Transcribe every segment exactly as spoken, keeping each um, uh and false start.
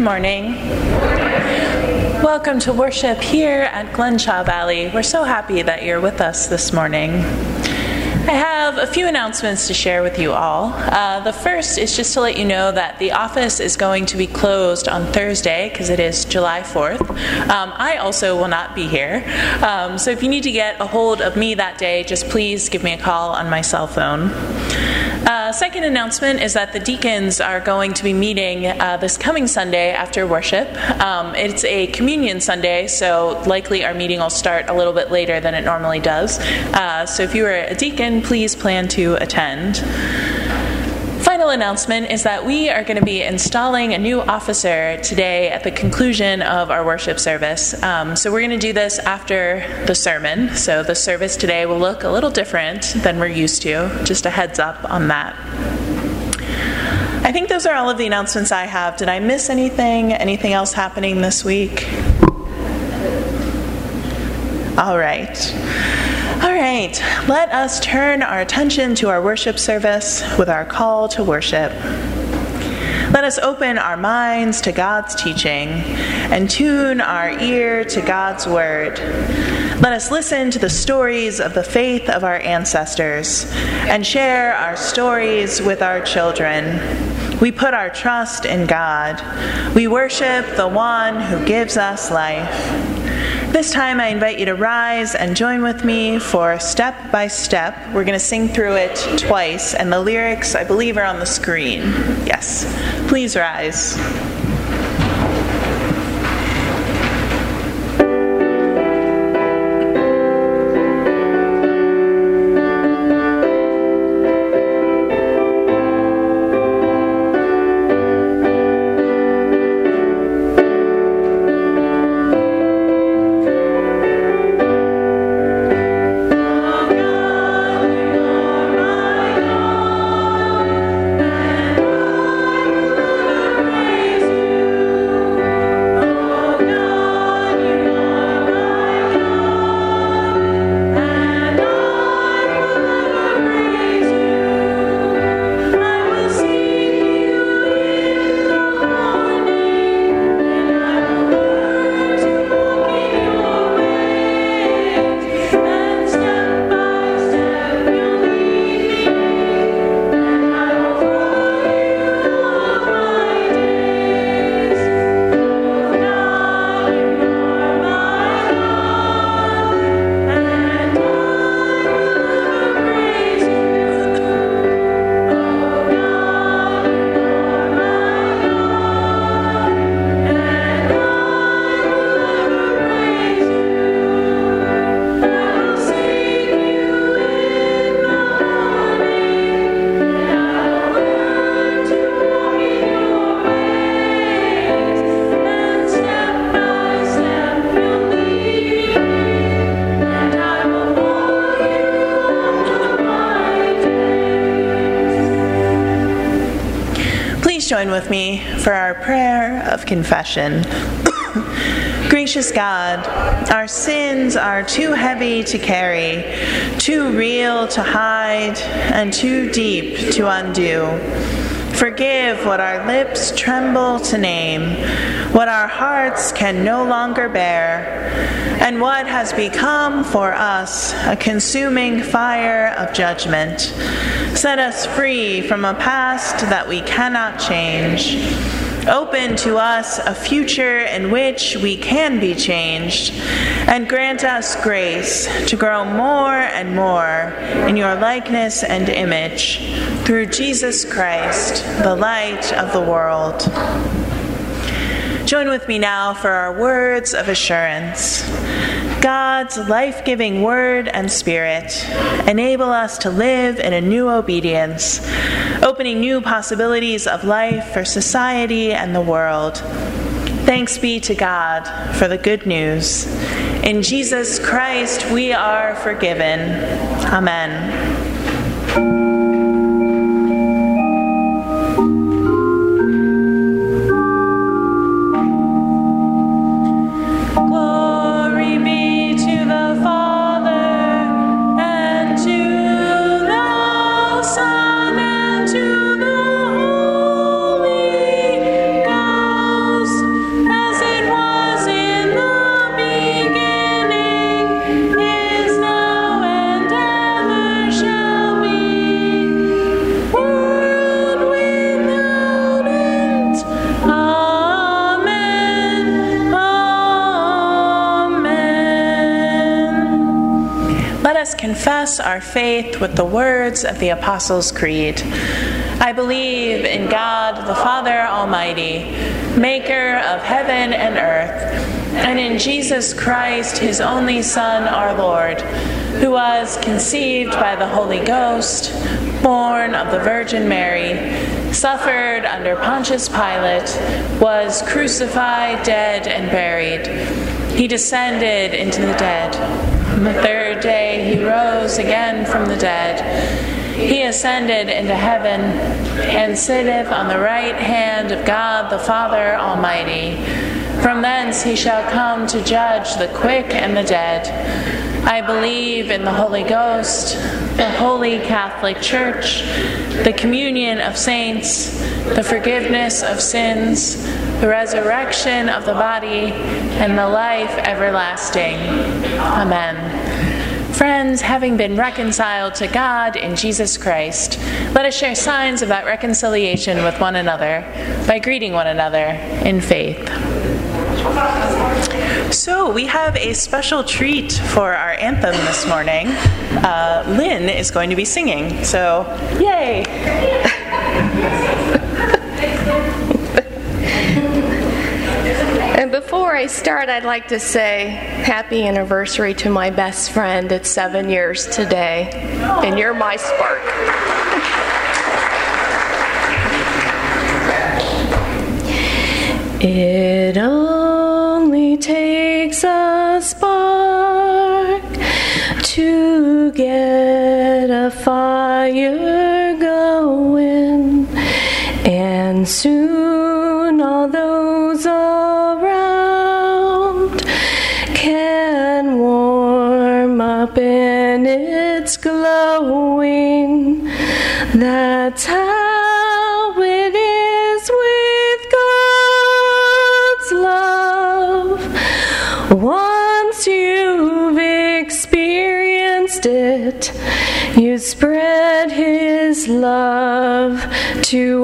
Morning. Welcome to worship here at Glenshaw Valley. We're so happy that you're with us this morning. I have a few announcements to share with you all. Uh, the first is just to let you know that the office is going to be closed on Thursday because it is July fourth. Um, I also will not be here. Um, so if you need to get a hold of me that day, just please give me a call on my cell phone. Uh, second announcement is that the deacons are going to be meeting uh, this coming Sunday after worship. Um, it's a communion Sunday, so likely our meeting will start a little bit later than it normally does. Uh, so if you are a deacon, please plan to attend. Final announcement is that we are going to be installing a new officer today at the conclusion of our worship service. Um, so we're going to do this after the sermon. So the service today will look a little different than we're used to. Just a heads up on that. I think those are all of the announcements I have. Did I miss anything? Anything else happening this week? All right. All right, let us turn our attention to our worship service with our call to worship. Let us open our minds to God's teaching and tune our ear to God's word. Let us listen to the stories of the faith of our ancestors and share our stories with our children. We put our trust in God. We worship the one who gives us life. This time I invite you to rise and join with me for Step by Step. We're going to sing through it twice, and the lyrics, I believe, are on the screen. Yes. Please rise. Join with me for our prayer of confession. Gracious God, our sins are too heavy to carry, too real to hide, and too deep to undo. Forgive what our lips tremble to name, what our hearts can no longer bear, and what has become for us a consuming fire of judgment. Set us free from a past that we cannot change. Open to us a future in which we can be changed, and grant us grace to grow more and more in your likeness and image, through Jesus Christ, the light of the world. Join with me now for our words of assurance. God's life-giving word and spirit enable us to live in a new obedience, opening new possibilities of life for society and the world. Thanks be to God for the good news. In Jesus Christ we are forgiven. Amen. Son and to the Holy Ghost. confess our faith with the words of the Apostles' Creed. I believe in God, the Father Almighty, maker of heaven and earth, and in Jesus Christ, his only Son, our Lord, who was conceived by the Holy Ghost, born of the Virgin Mary, suffered under Pontius Pilate, was crucified, dead, and buried. He descended into the dead. On the third day he rose again from the dead. He ascended into heaven and sitteth on the right hand of God the Father Almighty. From thence he shall come to judge the quick and the dead. I believe in the Holy Ghost, the Holy Catholic Church, the communion of saints, the forgiveness of sins, the resurrection of the body, and the life everlasting. Amen. Friends, having been reconciled to God in Jesus Christ, let us share signs of that reconciliation with one another by greeting one another in faith. So we have a special treat for our anthem this morning. Uh, Lynn is going to be singing, so yay! And before I start, I'd like to say happy anniversary to my best friend. It's seven years today, and you're my spark. It only takes a spark to get a fire going, and soon all those around can warm up and it's glowing. That's how it is with God's love. Once you've experienced it, you spread His love to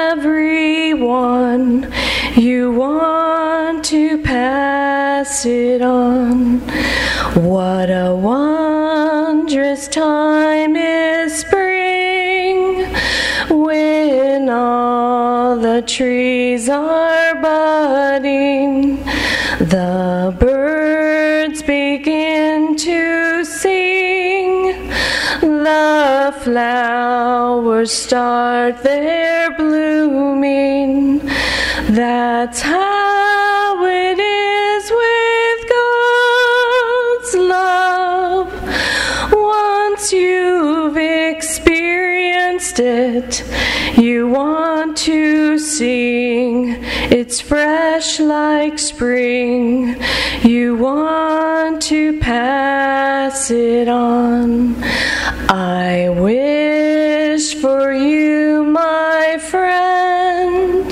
everyone. You want to pass it on. What a wondrous time is spring, when all the trees are budding, the birds begin to sing, the flowers start their blooming. That's how it is with God's love. Once you've experienced it, you want to sing. It's fresh like spring. You want to pass it on. I wish for you, my friend,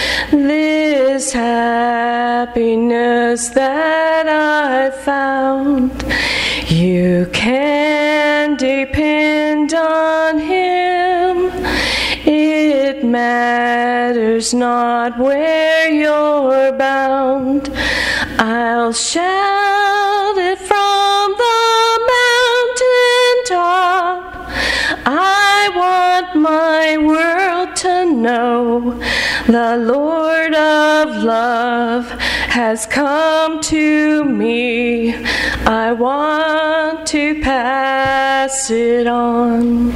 this happiness that I found. You can depend on Him. It matters not where you're bound. I'll shout it from the mountaintop. I want my world to know the Lord of love has come to me. I want to pass it on.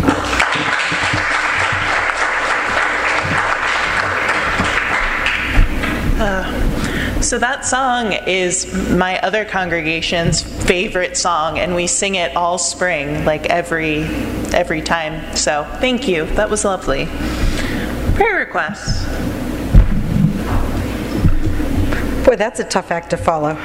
Uh, so that song is my other congregation's favorite song, and we sing it all spring, like every every time. So thank you. That was lovely. Prayer requests. Boy, that's a tough act to follow.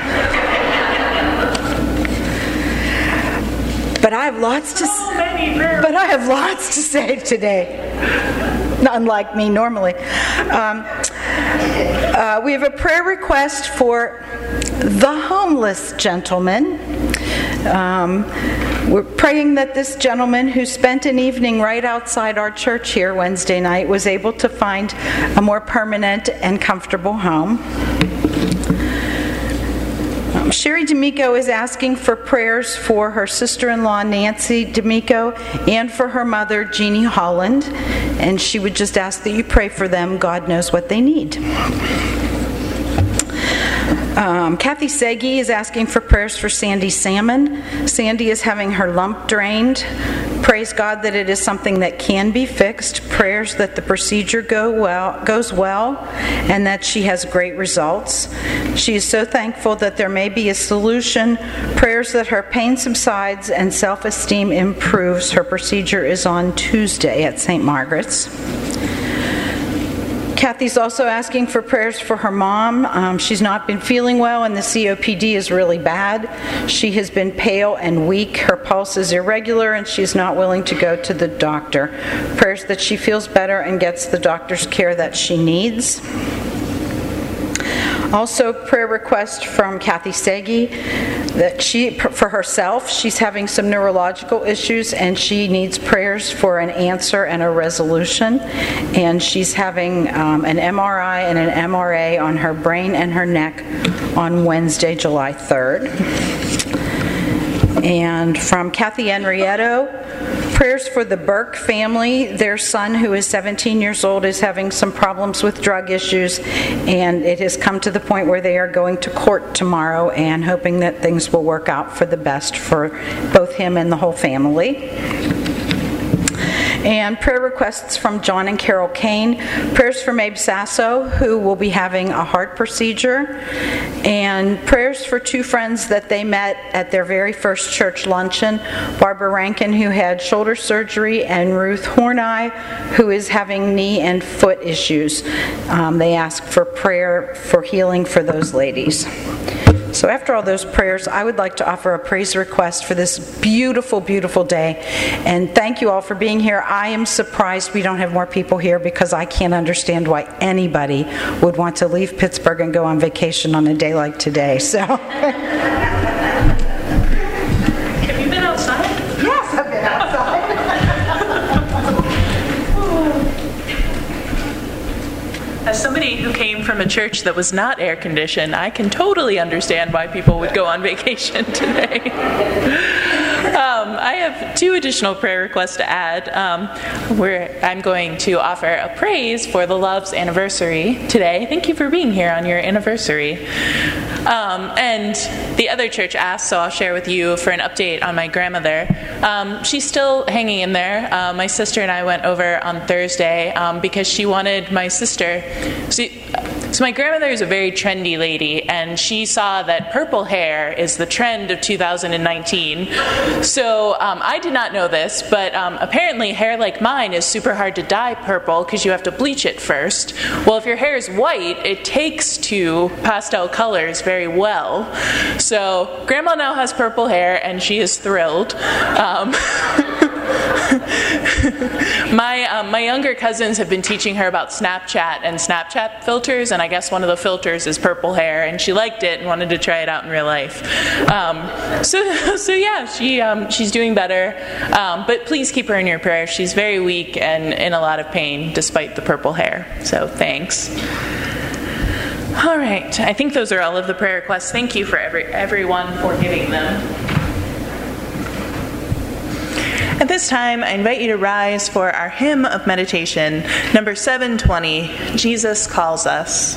But I have lots to. So many prayer but I have lots to say today. Unlike me normally. Um, uh, we have a prayer request for the homeless gentleman. Um, we're praying that this gentleman who spent an evening right outside our church here Wednesday night was able to find a more permanent and comfortable home. Sherry D'Amico is asking for prayers for her sister-in-law Nancy D'Amico and for her mother Jeannie Holland, and she would just ask that you pray for them. God knows what they need. Um, Kathy Segi is asking for prayers for Sandy Salmon. Sandy is having her lump drained. Praise God that it is something that can be fixed. Prayers that the procedure go well, goes well and that she has great results. She is so thankful that there may be a solution. Prayers that her pain subsides and self-esteem improves. Her procedure is on Tuesday at Saint Margaret's. Kathy's also asking for prayers for her mom. Um, she's not been feeling well and the C O P D is really bad. She has been pale and weak. Her pulse is irregular and she's not willing to go to the doctor. Prayers that she feels better and gets the doctor's care that she needs. Also, prayer request from Kathy Segi that she, for herself, she's having some neurological issues and she needs prayers for an answer and a resolution. And she's having um, an M R I and an M R A on her brain and her neck on Wednesday, July third. And from Kathy Henrietto, prayers for the Burke family. Their son, who is seventeen years old, is having some problems with drug issues, and it has come to the point where they are going to court tomorrow and hoping that things will work out for the best for both him and the whole family. And prayer requests from John and Carol Kane. Prayers for Mabe Sasso, who will be having a heart procedure. And prayers for two friends that they met at their very first church luncheon. Barbara Rankin, who had shoulder surgery, and Ruth Horney, who is having knee and foot issues. Um, they ask for prayer for healing for those ladies. So after all those prayers, I would like to offer a praise request for this beautiful, beautiful day. And thank you all for being here. I am surprised we don't have more people here because I can't understand why anybody would want to leave Pittsburgh and go on vacation on a day like today. So. Have you been outside? Yes, I've been outside. As somebody who came from a church that was not air conditioned, I can totally understand why people would go on vacation today. um, I have two additional prayer requests to add. Um, where I'm going to offer a praise for the Love's anniversary today. Thank you for being here on your anniversary. Um, and the other church asked, so I'll share with you for an update on my grandmother. Um, she's still hanging in there. Uh, my sister and I went over on Thursday um, because she wanted my sister. So, so my grandmother is a very trendy lady, and she saw that purple hair is the trend of two thousand nineteen. So um, I did not know this, but um, apparently hair like mine is super hard to dye purple because you have to bleach it first. Well, if your hair is white, it takes to pastel colors very well. So Grandma now has purple hair, and she is thrilled. Um, my um, my younger cousins have been teaching her about Snapchat and Snapchat filters, and I guess one of the filters is purple hair, and she liked it and wanted to try it out in real life. Um, so so yeah, she um, she's doing better, um, but please keep her in your prayers. She's very weak and in a lot of pain despite the purple hair. So thanks. All right, I think those are all of the prayer requests. Thank you for every everyone for giving them. At this time, I invite you to rise for our hymn of meditation, number seven twenty, Jesus Calls Us.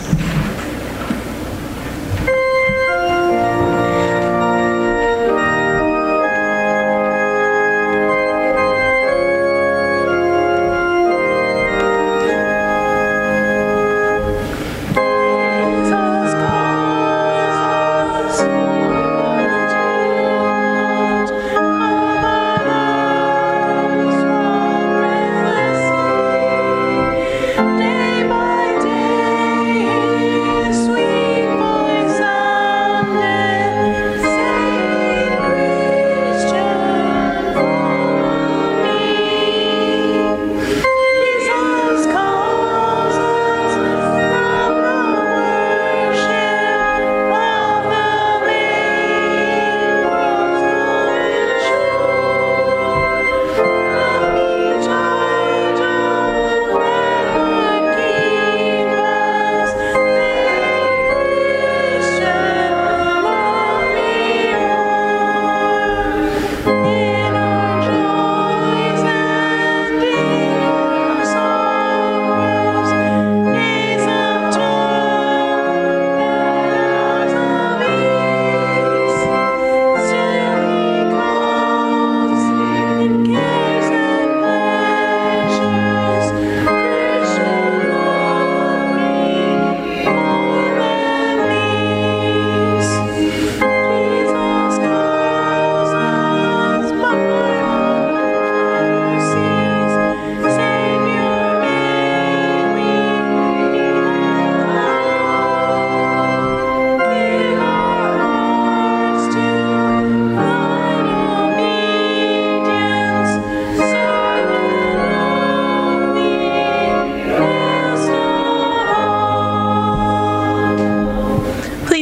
Day by day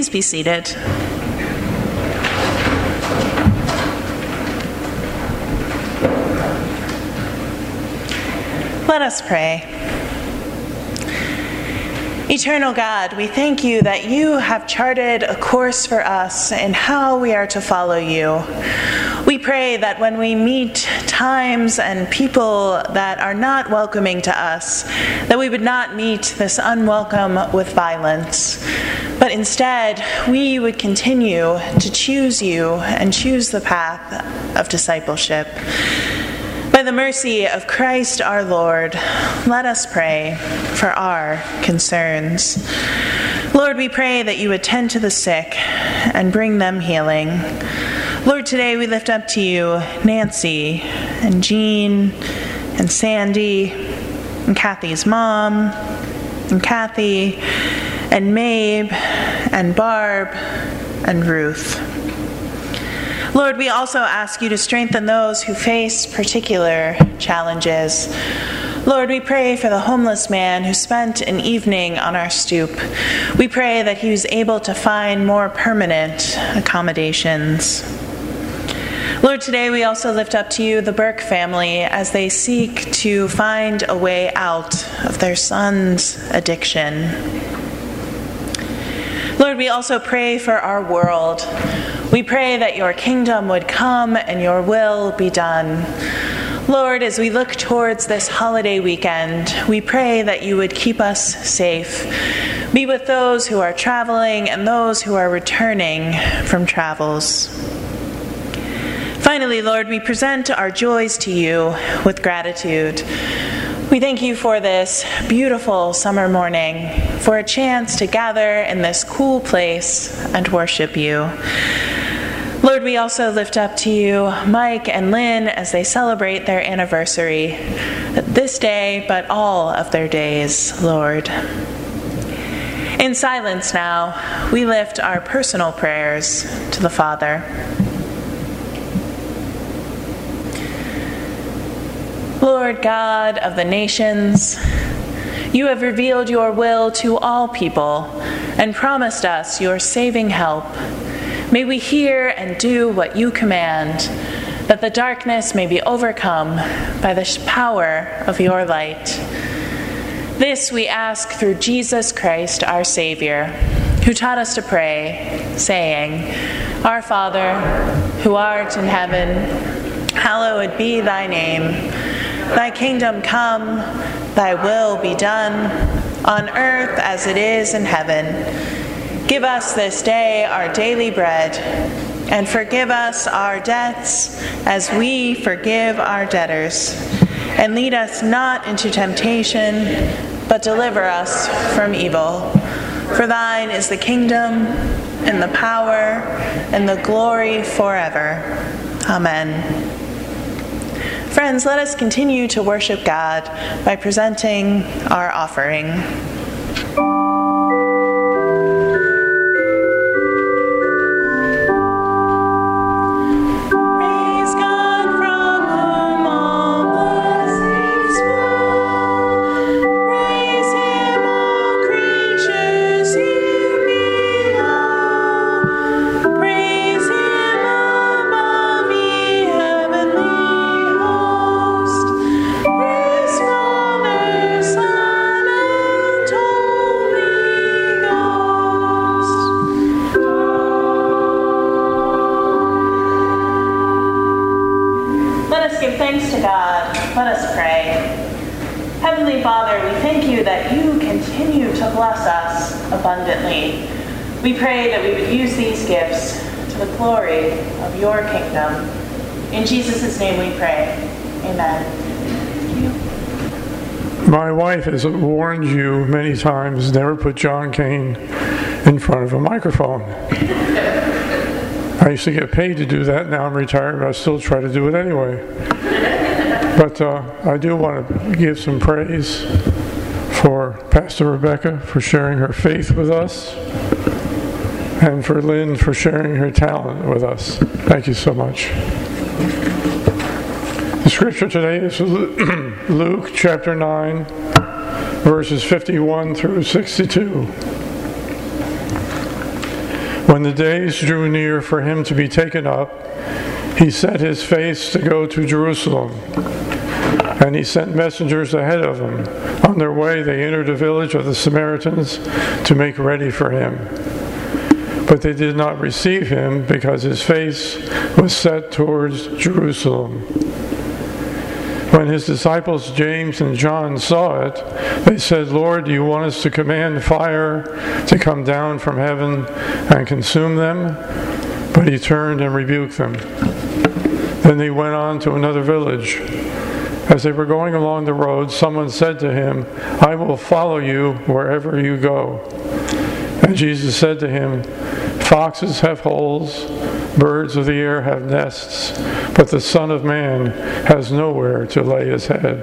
Please be seated. Let us pray. Eternal God, we thank you that you have charted a course for us in how we are to follow you. We pray that when we meet times and people that are not welcoming to us, that we would not meet this unwelcome with violence, but instead we would continue to choose you and choose the path of discipleship. By the mercy of Christ our Lord, let us pray for our concerns. Lord, we pray that you would tend to the sick and bring them healing. Lord, today we lift up to you Nancy and Jean and Sandy and Kathy's mom and Kathy and Mabe and Barb and Ruth. Lord, we also ask you to strengthen those who face particular challenges. Lord, we pray for the homeless man who spent an evening on our stoop. We pray that he was able to find more permanent accommodations. Lord, today we also lift up to you the Burke family as they seek to find a way out of their son's addiction. Lord, we also pray for our world. We pray that your kingdom would come and your will be done. Lord, as we look towards this holiday weekend, we pray that you would keep us safe. Be with those who are traveling and those who are returning from travels. Finally, Lord, we present our joys to you with gratitude. We thank you for this beautiful summer morning, for a chance to gather in this cool place and worship you. Lord, we also lift up to you Mike and Lynn as they celebrate their anniversary this day, but all of their days, Lord. In silence now, we lift our personal prayers to the Father. Lord God of the nations, you have revealed your will to all people and promised us your saving help. May we hear and do what you command, that the darkness may be overcome by the power of your light. This we ask through Jesus Christ, our Savior, who taught us to pray, saying, Our Father, who art in heaven, hallowed be thy name. Thy kingdom come, thy will be done, on earth as it is in heaven. Give us this day our daily bread, and forgive us our debts as we forgive our debtors. And lead us not into temptation, but deliver us from evil. For thine is the kingdom, and the power, and the glory forever. Amen. Friends, let us continue to worship God by presenting our offering. Abundantly. We pray that we would use these gifts to the glory of your kingdom. In Jesus' name we pray. Amen. Thank you. My wife has warned you many times, never put John Kane in front of a microphone. I used to get paid to do that. Now I'm retired, but I still try to do it anyway. But uh, I do want to give some praise for Pastor Rebecca for sharing her faith with us, and for Lynn for sharing her talent with us. Thank you so much. The scripture today is Luke chapter nine, verses fifty-one through sixty-two. When the days drew near for him to be taken up, he set his face to go to Jerusalem. And he sent messengers ahead of him. On their way, they entered a village of the Samaritans to make ready for him. But they did not receive him because his face was set towards Jerusalem. When his disciples James and John saw it, they said, "Lord, do you want us to command fire to come down from heaven and consume them?" But he turned and rebuked them. Then they went on to another village. As they were going along the road, someone said to him, "I will follow you wherever you go." And Jesus said to him, "Foxes have holes, birds of the air have nests, but the Son of Man has nowhere to lay his head."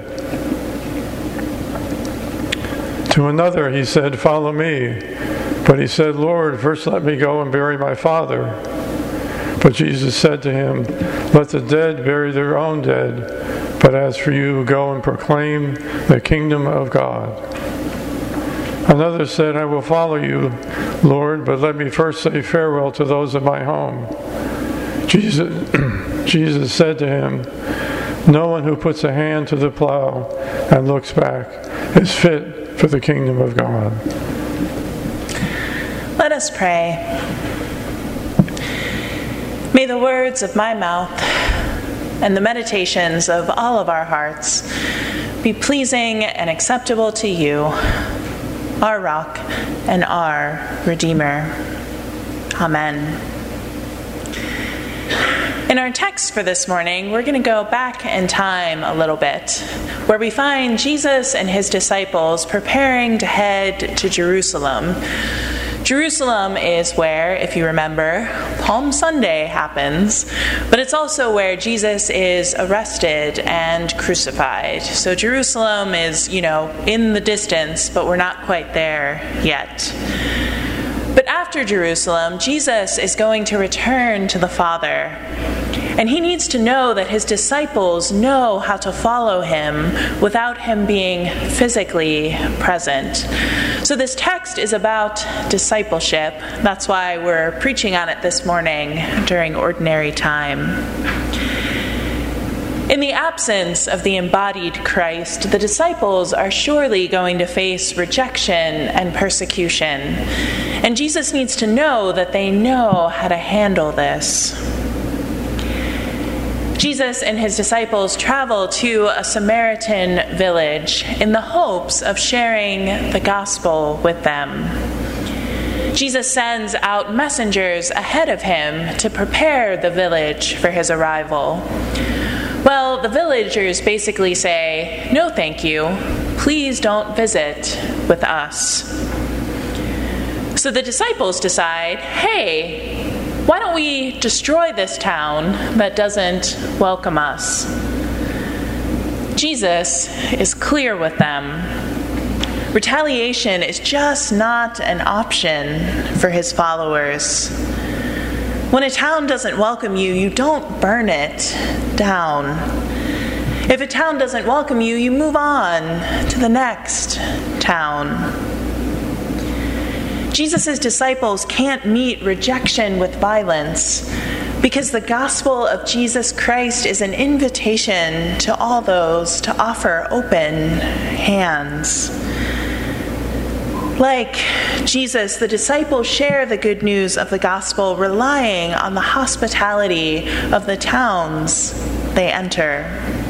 To another he said, "Follow me." But he said, "Lord, first let me go and bury my father." But Jesus said to him, "Let the dead bury their own dead, but as for you, go and proclaim the kingdom of God." Another said, "I will follow you, Lord, but let me first say farewell to those of my home." Jesus, Jesus said to him, "No one who puts a hand to the plow and looks back is fit for the kingdom of God." Let us pray. May the words of my mouth and the meditations of all of our hearts be pleasing and acceptable to you, our rock and our Redeemer. Amen. In our text for this morning, we're going to go back in time a little bit, where we find Jesus and his disciples preparing to head to Jerusalem. Jerusalem is where, if you remember, Palm Sunday happens, but it's also where Jesus is arrested and crucified. So Jerusalem is, you know, in the distance, but we're not quite there yet. But after Jerusalem, Jesus is going to return to the Father. And he needs to know that his disciples know how to follow him without him being physically present. So this text is about discipleship. That's why we're preaching on it this morning during ordinary time. In the absence of the embodied Christ, the disciples are surely going to face rejection and persecution. And Jesus needs to know that they know how to handle this. Jesus and his disciples travel to a Samaritan village in the hopes of sharing the gospel with them. Jesus sends out messengers ahead of him to prepare the village for his arrival. Well, the villagers basically say, "No, thank you. Please don't visit with us." So the disciples decide, "Hey, why don't we destroy this town that doesn't welcome us?" Jesus is clear with them. Retaliation is just not an option for his followers. When a town doesn't welcome you, you don't burn it down. If a town doesn't welcome you, you move on to the next town. Jesus' disciples can't meet rejection with violence because the gospel of Jesus Christ is an invitation to all those to offer open hands. Like Jesus, the disciples share the good news of the gospel, relying on the hospitality of the towns they enter.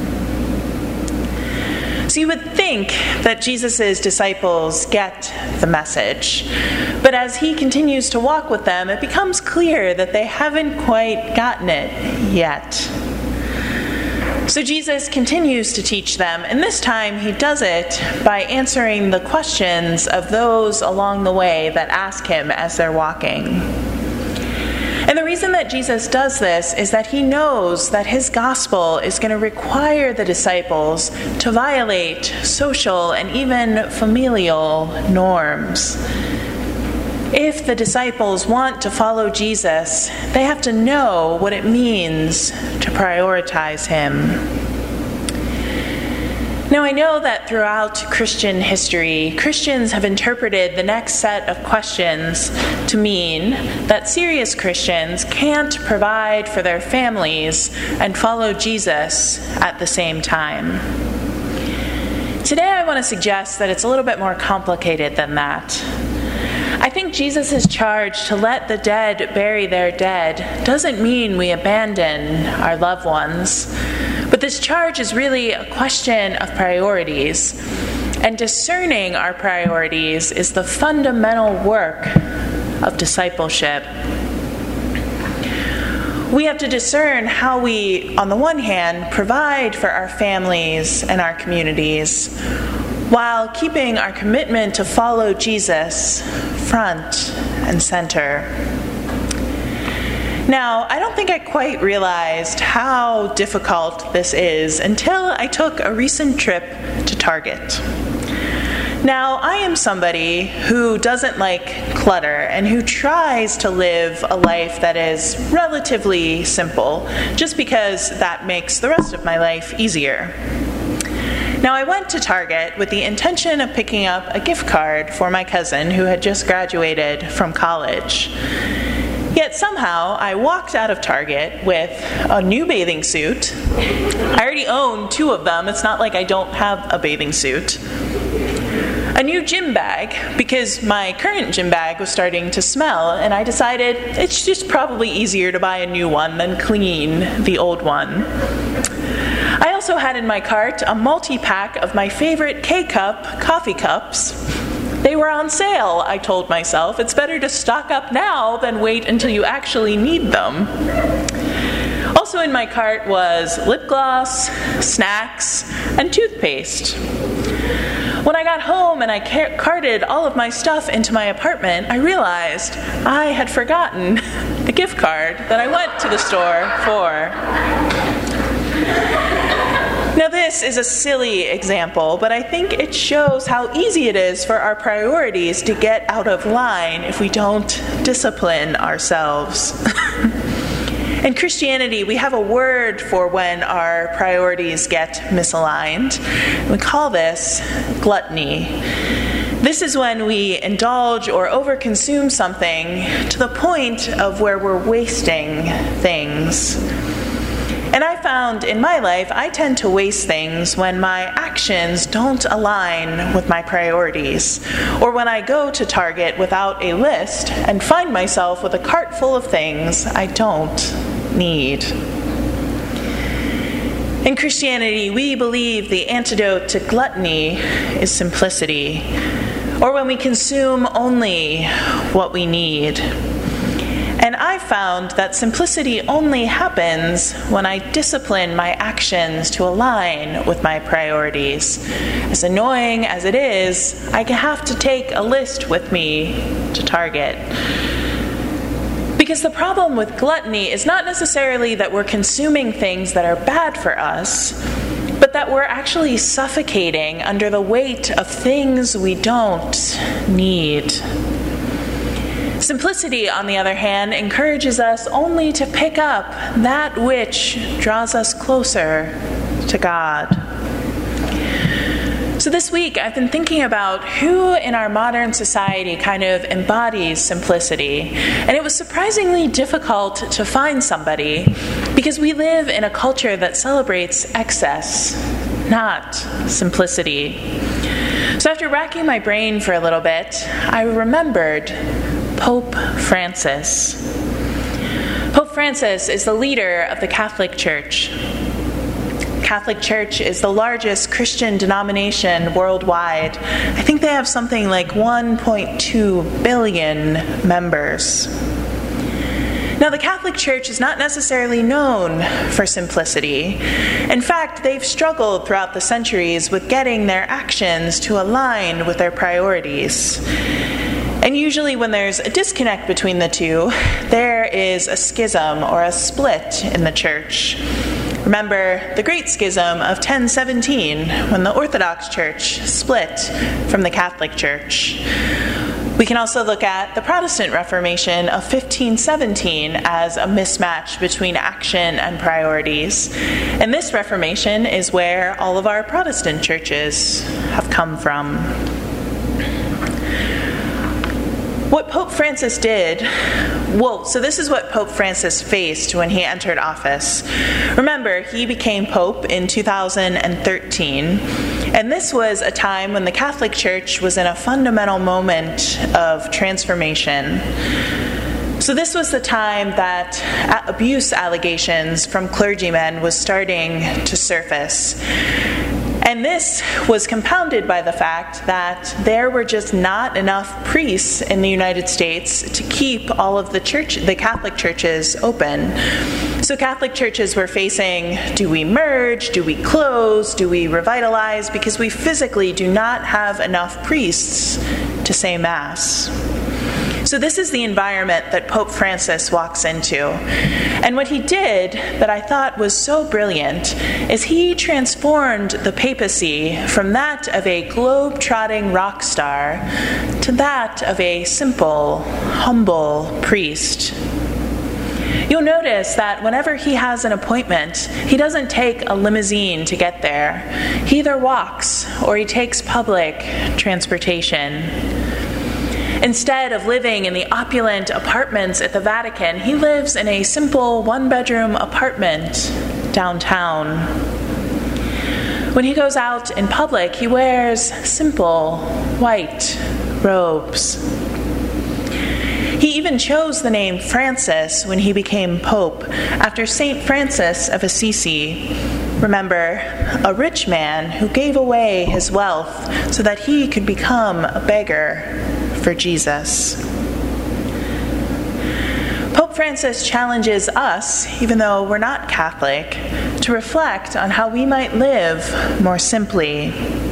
So you would think that Jesus' disciples get the message. But as he continues to walk with them, it becomes clear that they haven't quite gotten it yet. So Jesus continues to teach them, and this time he does it by answering the questions of those along the way that ask him as they're walking. And the reason that Jesus does this is that he knows that his gospel is going to require the disciples to violate social and even familial norms. If the disciples want to follow Jesus, they have to know what it means to prioritize him. Now, I know that throughout Christian history, Christians have interpreted the next set of questions to mean that serious Christians can't provide for their families and follow Jesus at the same time. Today, I want to suggest that it's a little bit more complicated than that. I think Jesus' charge to let the dead bury their dead doesn't mean we abandon our loved ones. But this charge is really a question of priorities. And discerning our priorities is the fundamental work of discipleship. We have to discern how we, on the one hand, provide for our families and our communities, while keeping our commitment to follow Jesus front and center. Now, I don't think I quite realized how difficult this is until I took a recent trip to Target. Now, I am somebody who doesn't like clutter and who tries to live a life that is relatively simple, just because that makes the rest of my life easier. Now, I went to Target with the intention of picking up a gift card for my cousin who had just graduated from college. Yet somehow I walked out of Target with a new bathing suit. I already own two of them. It's not like I don't have a bathing suit. A new gym bag, because my current gym bag was starting to smell, and I decided it's just probably easier to buy a new one than clean the old one. I also had in my cart a multi-pack of my favorite K-Cup coffee cups. They were on sale, I told myself. It's better to stock up now than wait until you actually need them. Also in my cart was lip gloss, snacks, and toothpaste. When I got home and I car- carted all of my stuff into my apartment, I realized I had forgotten the gift card that I went to the store for. Now, this is a silly example, but I think it shows how easy it is for our priorities to get out of line if we don't discipline ourselves. In Christianity, we have a word for when our priorities get misaligned. We call this gluttony. This is when we indulge or overconsume something to the point of where we're wasting things. And I found in my life, I tend to waste things when my actions don't align with my priorities, or when I go to Target without a list and find myself with a cart full of things I don't need. In Christianity, we believe the antidote to gluttony is simplicity, or when we consume only what we need. And I found that simplicity only happens when I discipline my actions to align with my priorities. As annoying as it is, I have to take a list with me to Target. Because the problem with gluttony is not necessarily that we're consuming things that are bad for us, but that we're actually suffocating under the weight of things we don't need. Simplicity, on the other hand, encourages us only to pick up that which draws us closer to God. So this week, I've been thinking about who in our modern society kind of embodies simplicity. And it was surprisingly difficult to find somebody because we live in a culture that celebrates excess, not simplicity. So after racking my brain for a little bit, I remembered Pope Francis. Pope Francis is the leader of the Catholic Church. Catholic Church is the largest Christian denomination worldwide. I think they have something like one point two billion members. Now, the Catholic Church is not necessarily known for simplicity. In fact, they've struggled throughout the centuries with getting their actions to align with their priorities. And usually when there's a disconnect between the two, there is a schism or a split in the church. Remember the Great Schism of ten seventeen, when the Orthodox Church split from the Catholic Church. We can also look at the Protestant Reformation of fifteen seventeen as a mismatch between action and priorities. And this Reformation is where all of our Protestant churches have come from. What Pope Francis did, well, so this is what Pope Francis faced when he entered office. Remember, he became Pope in two thousand thirteen, and this was a time when the Catholic Church was in a fundamental moment of transformation. So this was the time that abuse allegations from clergymen was starting to surface. And this was compounded by the fact that there were just not enough priests in the United States to keep all of the church, the Catholic churches open. So Catholic churches were facing, do we merge, do we close, do we revitalize, because we physically do not have enough priests to say Mass. So this is the environment that Pope Francis walks into. And what he did that I thought was so brilliant is he transformed the papacy from that of a globe-trotting rock star to that of a simple, humble priest. You'll notice that whenever he has an appointment, he doesn't take a limousine to get there. He either walks or he takes public transportation. Instead of living in the opulent apartments at the Vatican, he lives in a simple one-bedroom apartment downtown. When he goes out in public, he wears simple white robes. He even chose the name Francis when he became Pope, after Saint Francis of Assisi. Remember, a rich man who gave away his wealth so that he could become a beggar for Jesus. Pope Francis challenges us, even though we're not Catholic, to reflect on how we might live more simply.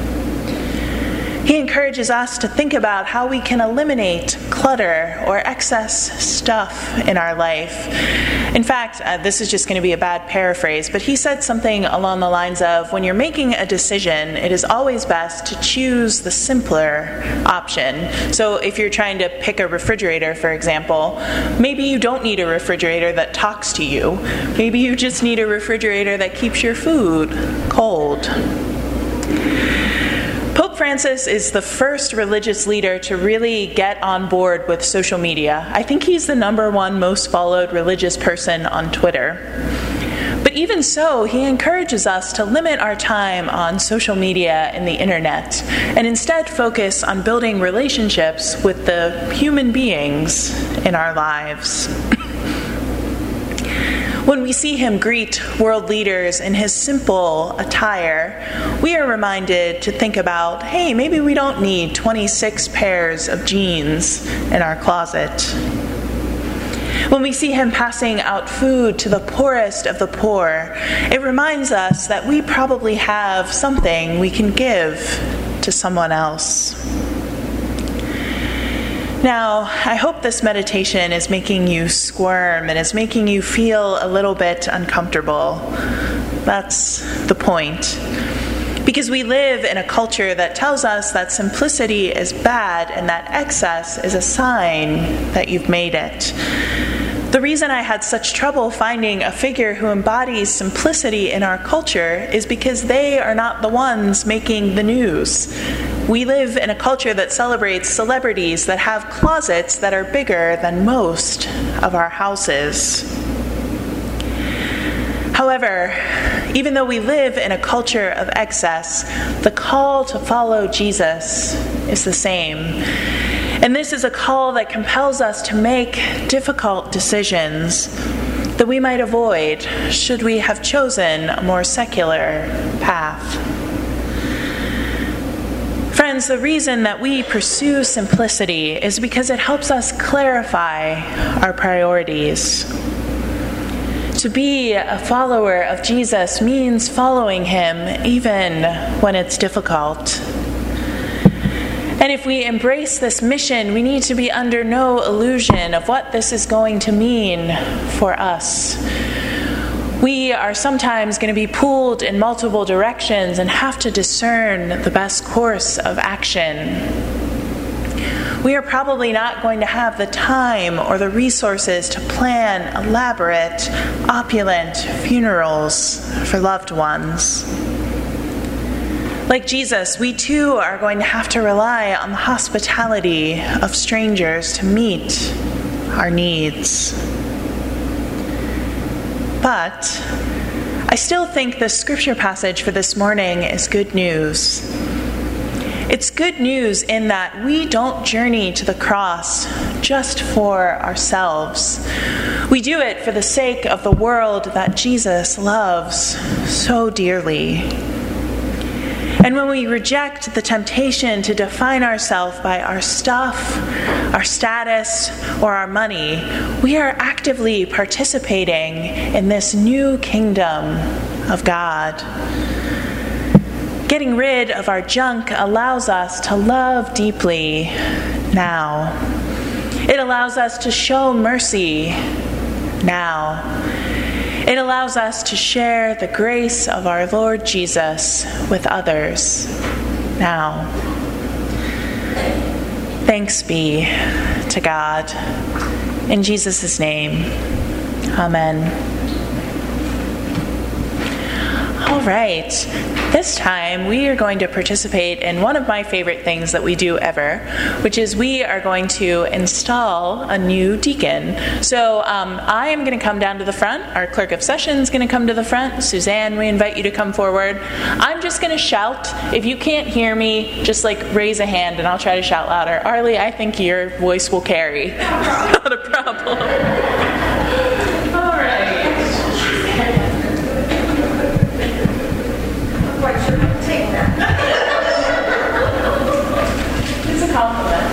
He encourages us to think about how we can eliminate clutter or excess stuff in our life. In fact, uh, this is just going to be a bad paraphrase, but he said something along the lines of, when you're making a decision, it is always best to choose the simpler option. So if you're trying to pick a refrigerator, for example, maybe you don't need a refrigerator that talks to you. Maybe you just need a refrigerator that keeps your food cold. Pope Francis is the first religious leader to really get on board with social media. I think he's the number one most followed religious person on Twitter. But even so, he encourages us to limit our time on social media and the internet, and instead focus on building relationships with the human beings in our lives. When we see him greet world leaders in his simple attire, we are reminded to think about, hey, maybe we don't need twenty-six pairs of jeans in our closet. When we see him passing out food to the poorest of the poor, it reminds us that we probably have something we can give to someone else. Now, I hope this meditation is making you squirm and is making you feel a little bit uncomfortable. That's the point. Because we live in a culture that tells us that simplicity is bad and that excess is a sign that you've made it. The reason I had such trouble finding a figure who embodies simplicity in our culture is because they are not the ones making the news. We live in a culture that celebrates celebrities that have closets that are bigger than most of our houses. However, even though we live in a culture of excess, the call to follow Jesus is the same. And this is a call that compels us to make difficult decisions that we might avoid should we have chosen a more secular path. Friends, the reason that we pursue simplicity is because it helps us clarify our priorities. To be a follower of Jesus means following him even when it's difficult. And if we embrace this mission, we need to be under no illusion of what this is going to mean for us. We are sometimes going to be pulled in multiple directions and have to discern the best course of action. we are probably not going to have the time or the resources to plan elaborate, opulent funerals for loved ones. Like Jesus, we too are going to have to rely on the hospitality of strangers to meet our needs. But I still think the scripture passage for this morning is good news. It's good news in that we don't journey to the cross just for ourselves. We do it for the sake of the world that Jesus loves so dearly. And when we reject the temptation to define ourselves by our stuff, our status, or our money, we are actively participating in this new kingdom of God. Getting rid of our junk allows us to love deeply now. It allows us to show mercy now. It allows us to share the grace of our Lord Jesus with others now. Thanks be to God. In Jesus' name, amen. All right, this time we are going to participate in one of my favorite things that we do ever, which is we are going to install a new deacon. So um, I am going to come down to the front. Our clerk of session is going to come to the front. Suzanne, we invite you to come forward. I'm just going to shout. If you can't hear me, just like raise a hand and I'll try to shout louder. Arlie, I think your voice will carry. Not a problem. All right. Quite sure how to take that. It's a compliment.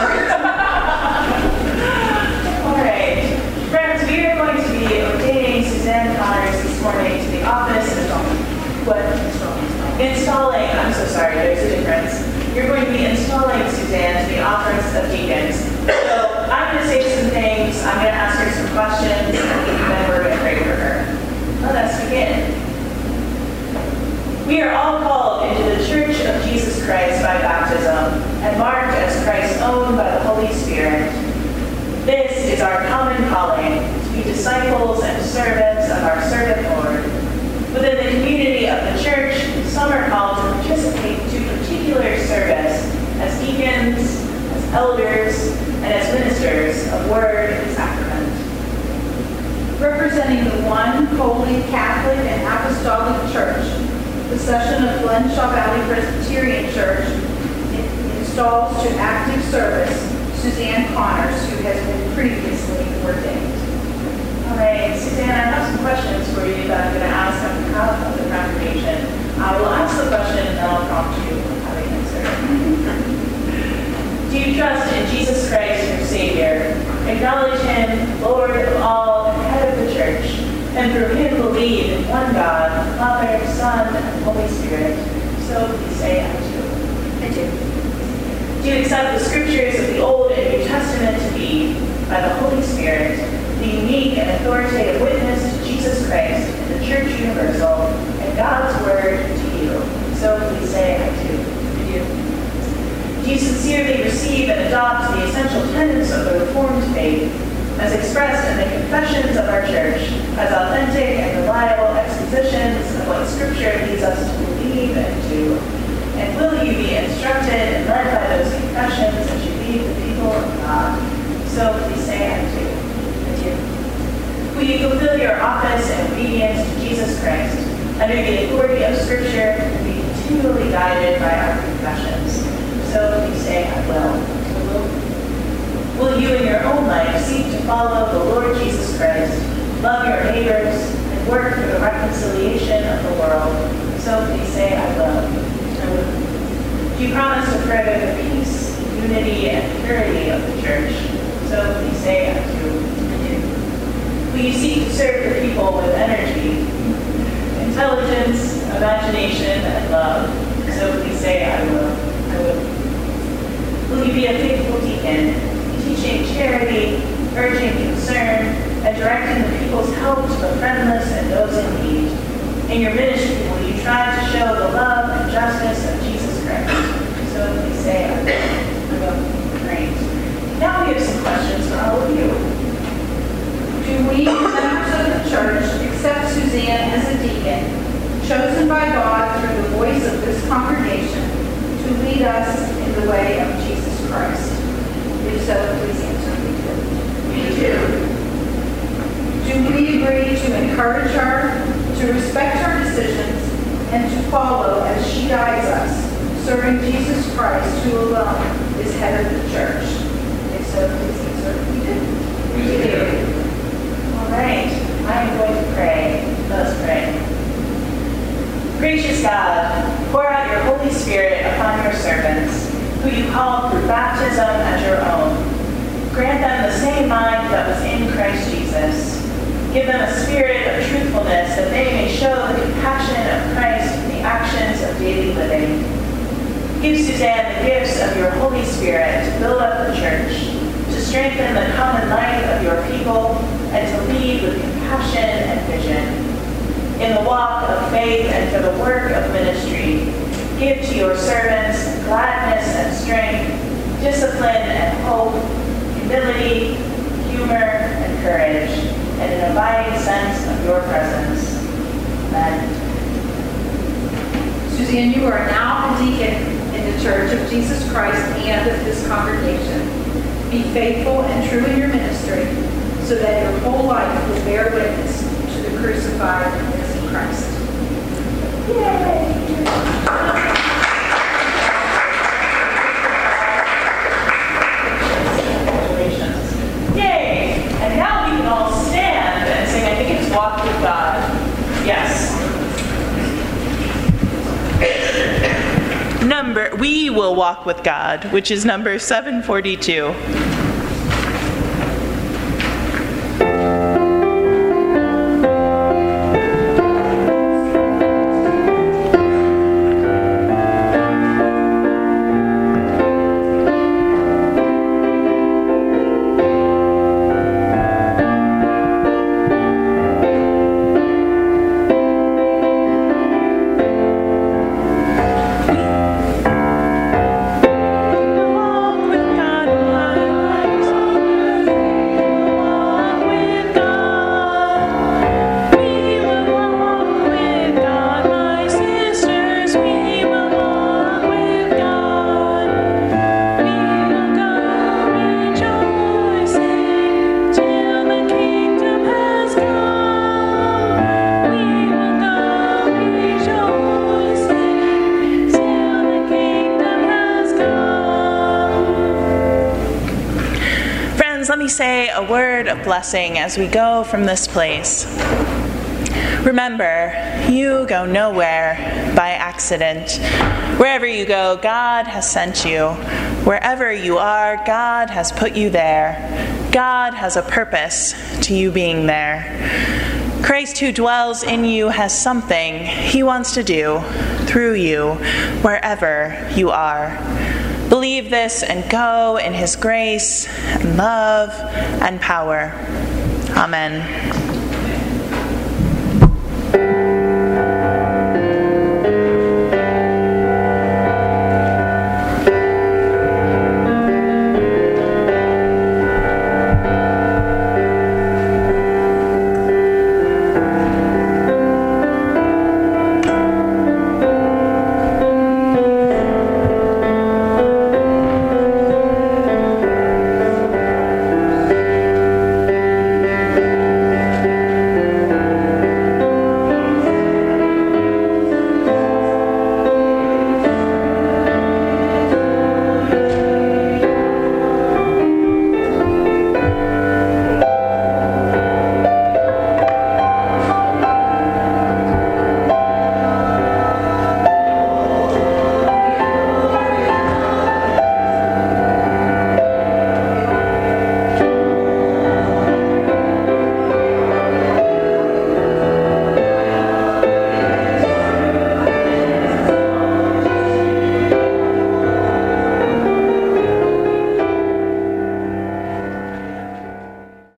All right. Friends, we are going to be ordaining Suzanne Connors this morning to the office of what? Installing. I'm so sorry, there's a difference. You're going to be installing Suzanne to the office of deacons. So I'm going to say some things, I'm going to ask her some questions, and then we're going to pray for her. Let us begin. We are all called into the Church of Jesus Christ by baptism and marked as Christ's own by the Holy Spirit. This is our common calling, to be disciples and servants of our servant Lord. Within the community of the church, some are called to participate to particular service as deacons, as elders, and as ministers of word and sacrament. Representing the one holy Catholic and Apostolic Church, the session of Glenshaw Valley Presbyterian Church installs to active service Suzanne Connors, who has been previously ordained. All right, Suzanne, I have some questions for you that I'm going to ask on behalf of the congregation. I will ask the question and then I'll prompt you on how to answer. Do you trust in Jesus Christ, your Savior? Acknowledge Him, Lord of all, and head of the church, and through Him believe in one God, Father, Son, and Holy Spirit. So please say, I do. I do. Do you accept the scriptures of the Old and New Testament to be, by the Holy Spirit, the unique and authoritative witness to Jesus Christ and the Church Universal, and God's Word to you? So please say, I do. I do. Do you sincerely receive and adopt the essential tenets of the Reformed faith, as expressed in the confessions of our church, as authentic and reliable expositions of what Scripture leads us to believe and do? And will you be instructed and led by those confessions as you lead the people of God? So please say, I do. I do. Will you fulfill your office in obedience to Jesus Christ, under the authority of Scripture, and be continually guided by our confessions? So please say, I will. I will. Will you in your own life seek to follow the Lord Jesus Christ, love your neighbors, and work for the reconciliation of the world? So please say, I will. I will. Do you promise to further the peace, unity, and purity of the church? So please say, I do. I do. Will you seek to serve the people with energy, intelligence, imagination, and love? So please say, I will. I will. Will you be a faithful deacon, teaching charity, urging concern, and directing the people's help to the friendless and those in need? In your ministry, will you try to show the love and justice of Jesus Christ? So please say, I will. I will. Great. by God through the voice of this congregation to lead us in the way of Jesus Christ? If so, please answer me too. Me too. Do we agree to encourage her, to respect her decisions, and to follow as she guides us, serving Jesus Christ, who alone is head of the church? If so, please answer. We do. We do. All right. I am going to pray. Let us pray. Gracious God, pour out your Holy Spirit upon your servants, who you called through baptism as your own. Grant them the same mind that was in Christ Jesus. Give them a spirit of truthfulness that they may show the compassion of Christ in the actions of daily living. Give Suzanne the gifts of your Holy Spirit to build up the church, to strengthen the common life of your people, and to lead with compassion and vision. In the walk of faith and for the work of ministry, give to your servants gladness and strength, discipline and hope, humility, humor and courage, and an abiding sense of your presence. Amen. Suzanne, you are now a deacon in the Church of Jesus Christ and of this congregation. Be faithful and true in your ministry, so that your whole life will bear witness to the crucified and risen Christ. Yay! And now we can all stand and sing, I think it's Walk with God. Yes. Number, We Will Walk with God, which is number seven forty-two. Say a word of blessing as we go from this place. Remember, you go nowhere by accident. Wherever you go, God has sent you. Wherever you are, God has put you there. God has a purpose to you being there. Christ who dwells in you has something he wants to do through you wherever you are. Believe this and go in his grace and love and power. Amen.